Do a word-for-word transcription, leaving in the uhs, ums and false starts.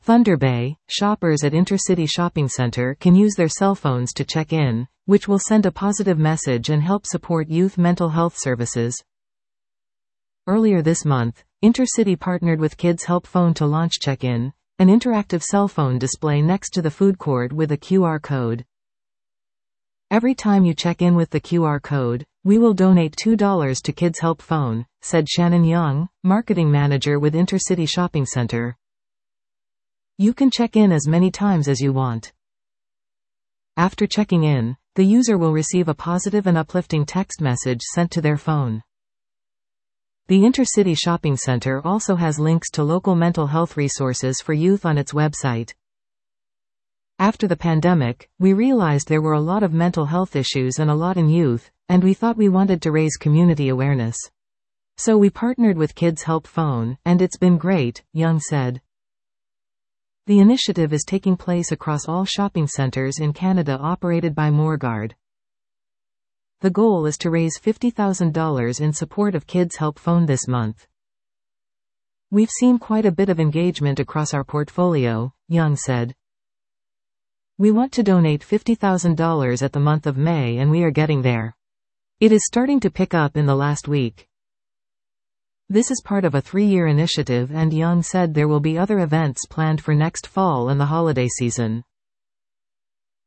Thunder Bay, shoppers at Intercity Shopping Center can use their cell phones to check in, which will send a positive message and help support youth mental health services. Earlier this month, Intercity partnered with Kids Help Phone to launch Check-In, an interactive cell phone display next to the food court with a Q R code. Every time you check in with the Q R code, we will donate two dollars to Kids Help Phone, said Shannon Young, marketing manager with Intercity Shopping Center. You can check in as many times as you want. After checking in, the user will receive a positive and uplifting text message sent to their phone. The Intercity Shopping Center also has links to local mental health resources for youth on its website. After the pandemic, we realized there were a lot of mental health issues and a lot in youth, and we thought we wanted to raise community awareness. So we partnered with Kids Help Phone, and it's been great, Young said. The initiative is taking place across all shopping centers in Canada operated by Morguard. The goal is to raise fifty thousand dollars in support of Kids Help Phone this month. We've seen quite a bit of engagement across our portfolio, Young said. We want to donate fifty thousand dollars at the month of May and we are getting there. It is starting to pick up in the last week. This is part of a three-year initiative, and Young said there will be other events planned for next fall and the holiday season.